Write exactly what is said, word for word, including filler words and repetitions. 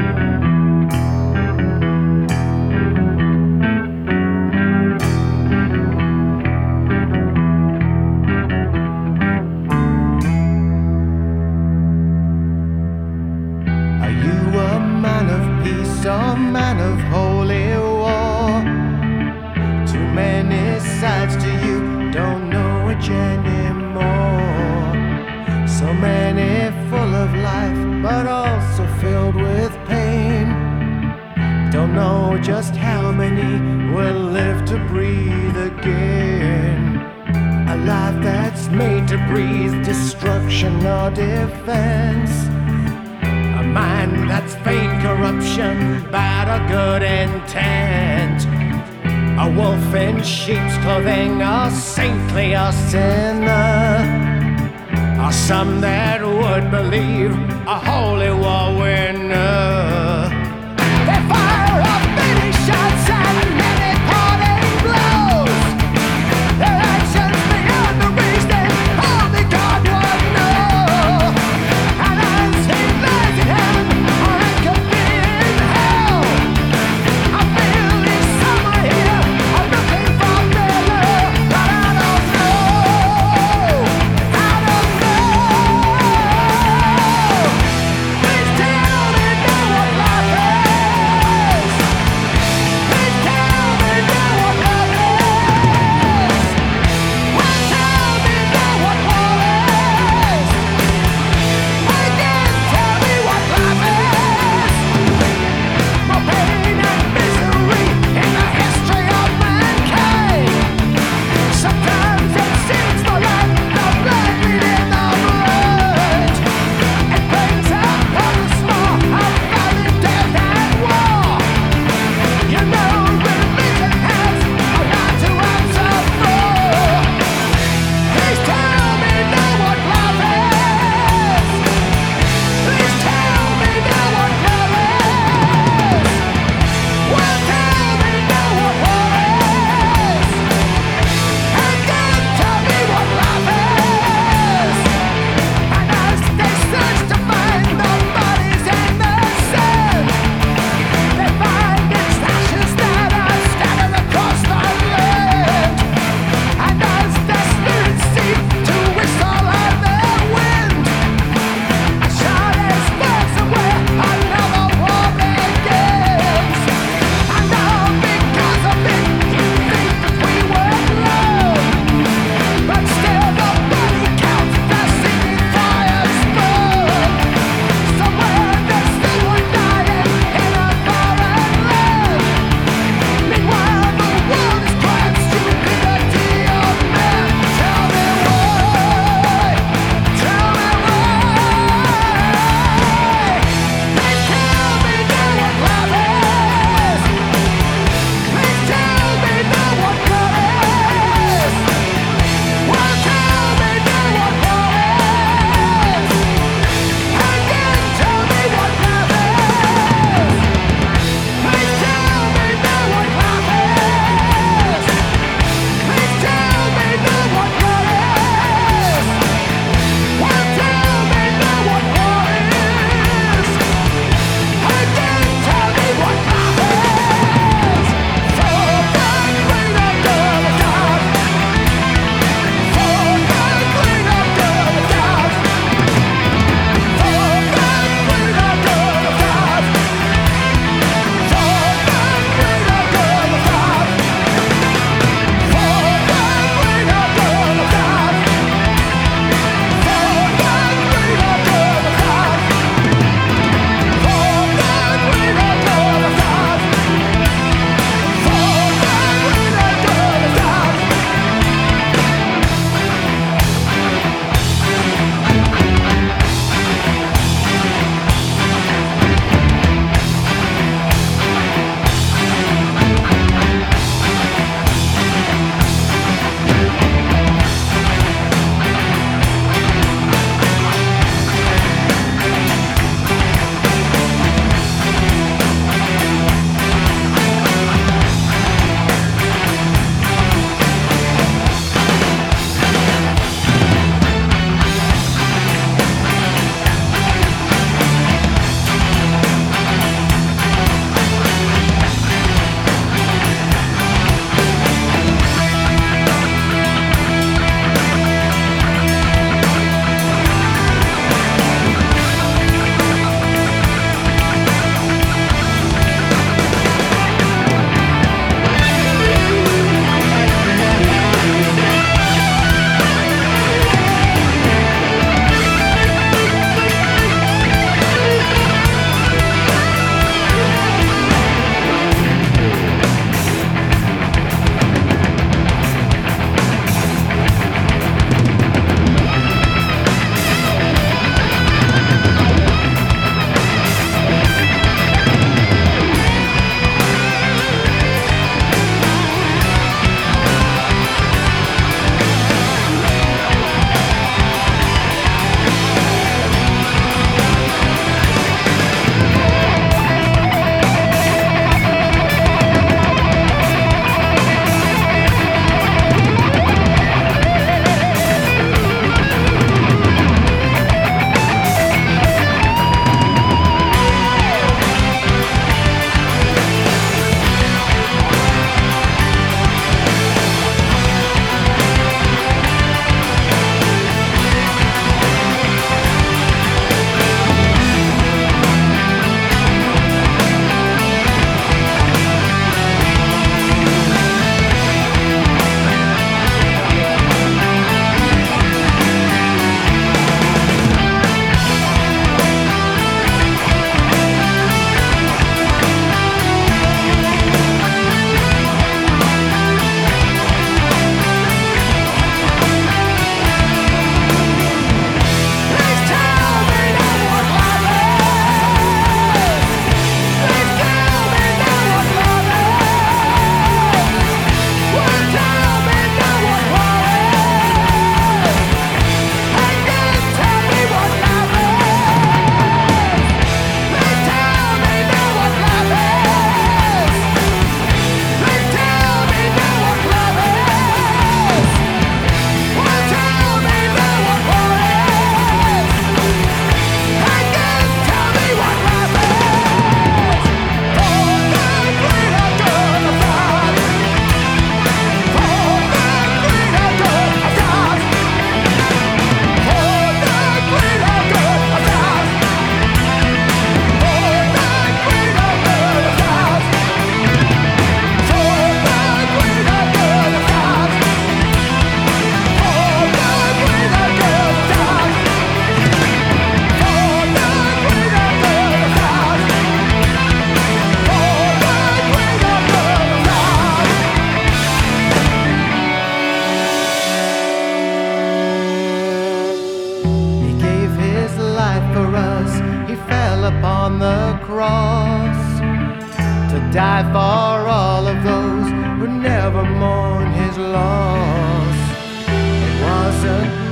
A man of holy war. Too many sides to you, don't know which anymore. So many full of life, but also filled with pain. Don't know just how many will live to breathe again. A life that's made to breathe destruction or defense. A mind that's feigned corruption, bad or good intent. A wolf in sheep's clothing, or saintly or sinner. Or some that would believe a holy war winner. They fire off many shots and many parting blows. Their actions beyond the reason only God would know. And as he lies in heaven, or it could be in hell, I feel he's somewhere here. I'm looking for better, but I don't know. I don't know. Please tell cross to die for all of those who never mourn his loss. It wasn't